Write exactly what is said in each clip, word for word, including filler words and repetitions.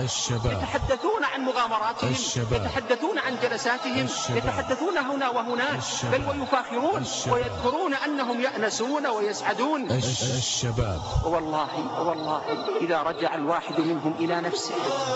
الشباب يتحدثون عن مغامراتهم، الشباب يتحدثون عن جلساتهم، الشباب يتحدثون هنا وهناك، بل ويفاخرون ويذكرون أنهم يأنسون ويسعدون. الشباب والله والله إذا رجع الواحد منهم إلى نفسه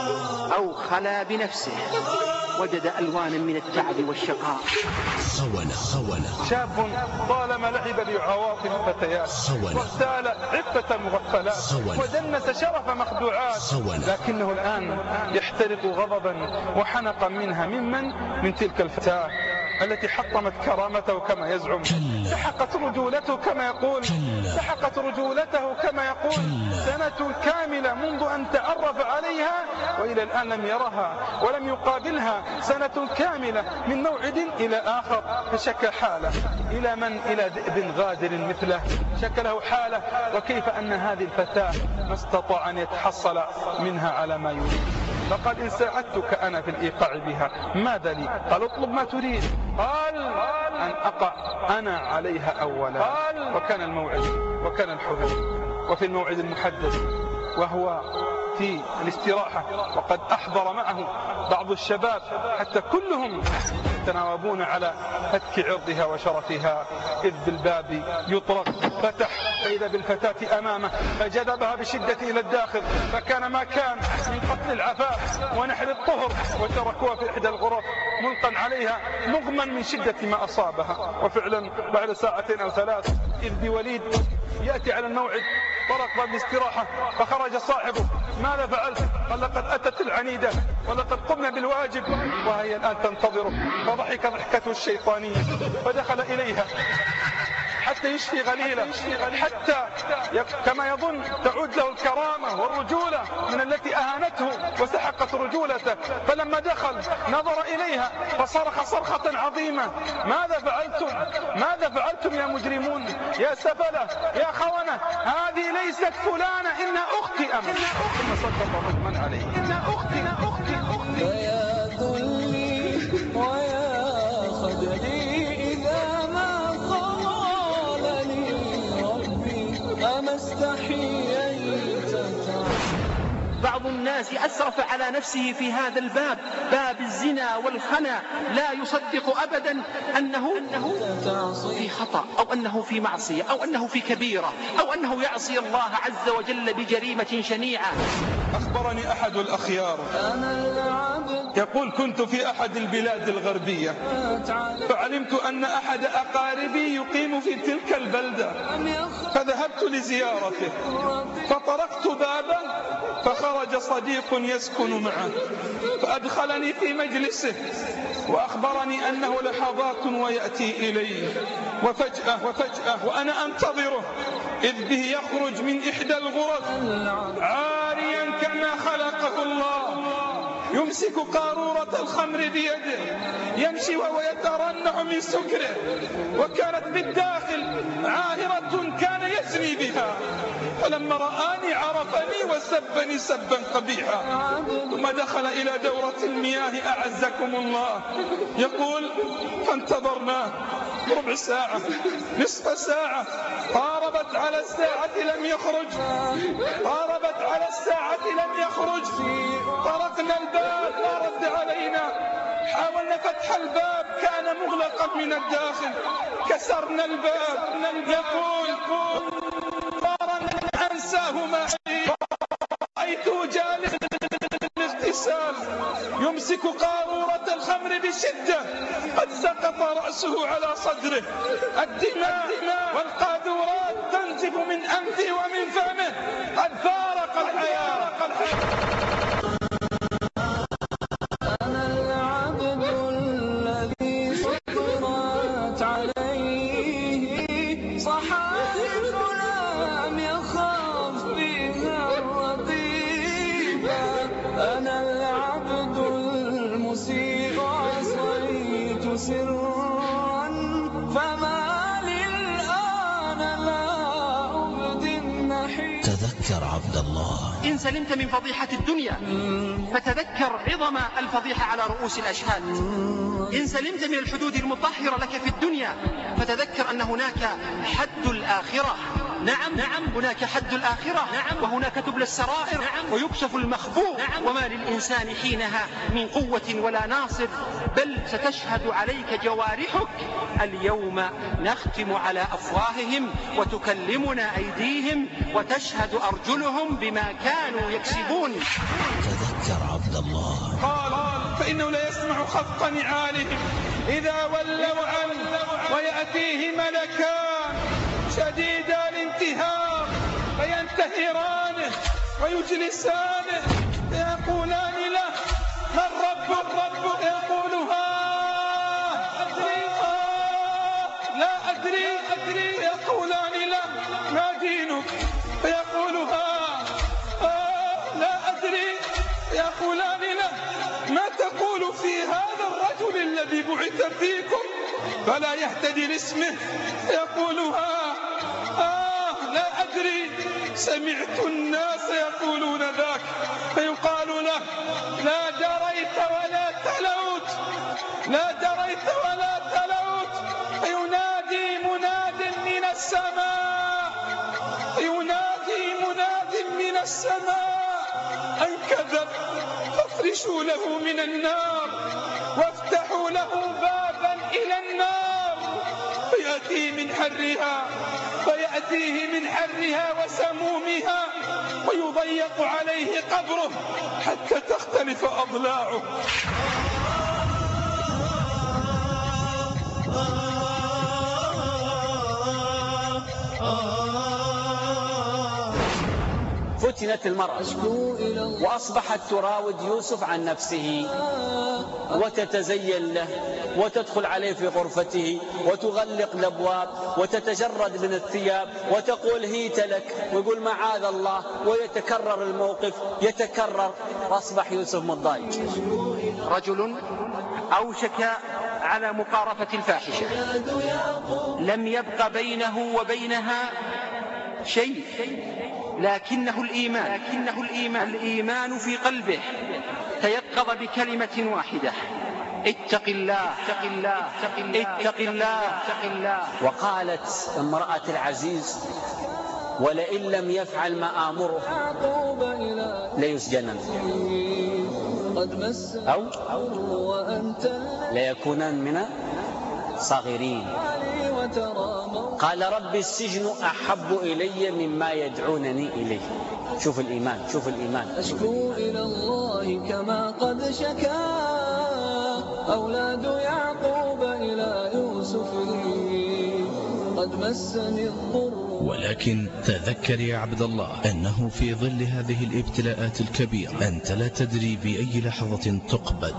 أو خلا بنفسه وجد ألوانا من التعب والشقاء. خونة خونة شاب طالما لعب بعواطف الفتيات واغتال عفة مغفلات ودنس شرف مخدوعات، لكنه الآن يحترق غضبا وحنقا منها ممن من تلك الفتاة التي حطمت كرامته كما يزعم، سحقت رجولته كما يقول، سحقت رجولته كما يقول. سنة كاملة منذ أن تعرف عليها وإلى الآن لم يرها ولم يقابلها، سنة كاملة من موعد إلى آخر. فشكى حاله إلى من؟ إلى ذئب غادر مثله، شكى له حاله وكيف أن هذه الفتاة ما استطاع أن يتحصل منها على ما يريد. فقال إن ساعدتك أنا في الإيقاع بها ماذا لي؟ قال اطلب ما تريد. قال أن أقع أنا عليها أولا. وكان الموعد وكان الحضور وفي الموعد المحدد وهو في الاستراحة، وقد أحضر معه بعض الشباب حتى كلهم يتناوبون على هتك عرضها وشرفها، إذ بالباب يطرق فتح فإذا بالفتاة أمامه فجذبها بشدة إلى الداخل، فكان ما كان من قتل العفاف ونحر الطهر وتركوها في إحدى الغرف ملقا عليها مغما من شدة ما أصابها. وفعلا بعد ساعتين أو ثلاث إذ بوليد يأتي على الموعد، طرق باب الاستراحة فخرج صاحبه. ماذا فعلت؟ قال لقد أتت العنيدة ولقد قمنا بالواجب وهي الآن تنتظره. فضحك ضحكته الشيطانية فدخل إليها حتى يشفي غليله، حتى كما يظن تعود له الكرامة والرجولة من التي أهانته وسحقت رجولته. فلما دخل نظر إليها فصرخ صرخة عظيمة: ماذا فعلتم؟ ماذا فعلتم يا مجرمون يا سفلة يا خونة؟ هذه ليست فلانة، إن أختي أمر. ثم صدق رجما عليه: إن أختي أختي أختي. فيا ذلي ويا خجلي إذا ما قال لي ربي أما استحييت. بعض الناس أسرف على نفسه في هذا الباب، باب الزنا والخنا، لا يصدق أبدا أنه, أنه في خطأ أو أنه في معصية أو أنه في كبيرة أو أنه يعصي الله عز وجل بجريمة شنيعة. أخبرني أحد الأخيار يقول: كنت في أحد البلاد الغربية فعلمت أن أحد أقاربي يقيم في تلك البلدة، فذهبت لزيارته فطرقت بابه فخرج صديق يسكن معه فأدخلني في مجلسه وأخبرني أنه لحظات ويأتي إلي، وفجأة وفجأة وأنا أنتظره إذ به يخرج من إحدى الغرف عاريا كما خلقه الله، يمسك قارورة الخمر بيده، يمشي وهو يترنع من سكره، وكانت بالداخل عاهرة كان يزني بها. فلما رآني عرفني وسبني سبا قبيحا، ثم دخل إلى دورة المياه أعزكم الله. يقول: فانتظرناه ربع ساعة نصف ساعة، قاربت على الساعة لم يخرج، قاربت على الساعة لم يخرج. طرقنا الباب لا رد علينا، حاولنا فتح الباب كان مغلقا من الداخل، كسرنا الباب. يقول: فارا أنساه معي، رأيته جالس الاغتسال يمسك قارورة الخمر بشدة، قد سقط رأسه على صدره، الدماء والقاذورات تنزف من أنفه ومن فمه، قد فارق الحياة. أنا العبد الذي سطرت عليه صحائف لم يخاف بها الرقيبة، أنا العبد المسيء عصيت سرا، فما للآن لا أبدي النحيب. تذكر عبد الله: إن سلمت من فضيحة الدنيا فتذكر عظم الفضيحة على رؤوس الأشهاد. إن سلمت من الحدود المطهرة لك في الدنيا فتذكر أن هناك حد الآخرة. نعم نعم هناك حد الآخرة، نعم وهناك تبلى السرائر، نعم ويكشف المخبوء، نعم وما للإنسان حينها من قوة ولا ناصر، بل ستشهد عليك جوارحك. اليوم نختم على أفواههم وتكلمنا أيديهم وتشهد أرجلهم بما كانوا يكسبون. تذكر عبد الله. قال فإنه لا يسمع خفق نعالهم إذا ولوا عنه ويأتيه ملكان شديد الانتهار فينتهرانه ويجلسانه فيقولان له من ربك؟ ربك يقول ها أدري لا أدري أدري يقولان له ما دينك؟ فيقول ها لا أدري يقولان له ما تقول في هذا الرجل الذي بعث فيكم فلا يهتدي لاسمه؟ يقولها آه لا أدري سمعت الناس يقولون ذاك. فيقال له لا دريت ولا تلوت لا دريت ولا تلوت. فينادي مناد من السماء ينادي مناد من السماء أن كذب فافرشوا له من النار وافتحوا له بابا إلى النار فيأتيه من حرها فيأتيه من حرها وسمومها ويضيق عليه قبره حتى تختلف أضلاعه. فتنت المرأة وأصبحت تراود يوسف عن نفسه وتتزين له وتدخل عليه في غرفته وتغلق الأبواب وتتجرد من الثياب وتقول هيت لك ويقول معاذ الله ويتكرر الموقف يتكرر. أصبح يوسف متضايق. رجل أوشك على مقارفة الفاحشة لم يبق بينه وبينها شيء لكنه الإيمان لكنه الإيمان الإيمان في قلبه تيقظ بكلمة واحدة اتق الله اتق الله اتق الله اتق الله. وقالت امرأة العزيز ولئن لم يفعل ما آمره ليسجنن أو ليكونن من صغيرين. قال رب السجن أحب إلي مما يدعونني إليه. شوف الإيمان شوف الإيمان. أشكو إلى الله كما قد شكا أولاد يعقوب إلى يوسف لي قد مسني الضر. ولكن تذكر يا عبد الله أنه في ظل هذه الابتلاءات الكبيرة أنت لا تدري بأي لحظة تقبض.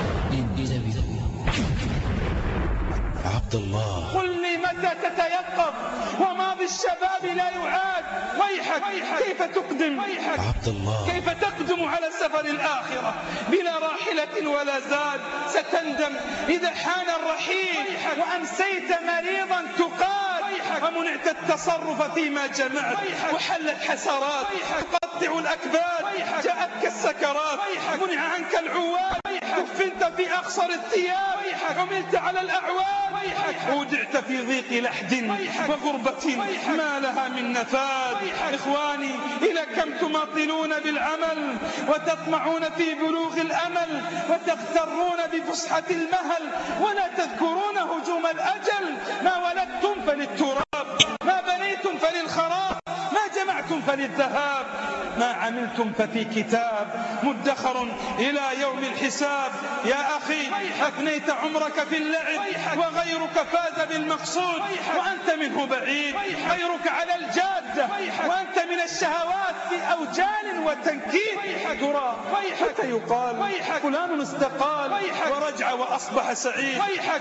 عبد الله قل لي متى تتيقظ وما بالشباب لا يعاد. ويحك كيف تقدم عبد الله كيف تقدم على سفر الآخرة بلا راحلة ولا زاد؟ ستندم إذا حان الرحيل وأمسيت مريضا تقال ومنعت التصرف فيما جمعت وحلت حسرات تقطع الأكباد جاءتك السكرات منع عنك العواد كفنت في أخصر الثياب عملت على الأعواد ودعت في ضيق لحد وغربة ما لها من نفاد. إخواني إلى كم تماطلون بالعمل وتطمعون في بلوغ الأمل وتغترون بفسحة المهل ولا تذكرون هجوم الأجل. ما ولدتم فللتراب ما بنيتم فللخراب ما جمعتم فللذهاب ما عملتم ففي كتاب مدخر إلى يوم الحساب. يا أخي أفنيت عمرك في اللعب وغيرك فاز بالمقصود وأنت منه بعيد. غيرك على الجادة وأنت من الشهوات في أوجال وتنكيد. ترى حتى يقال فلان استقال ورجع وأصبح سعيد.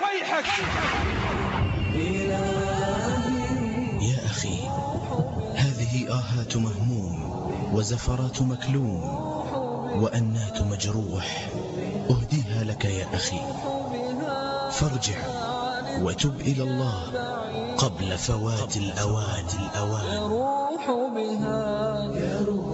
يا أخي هذه آهات مهموم وزفرات مكلوم وأنات مجروح أهديها لك يا أخي فارجع وتب إلى الله قبل فوات الأوان. الأوان.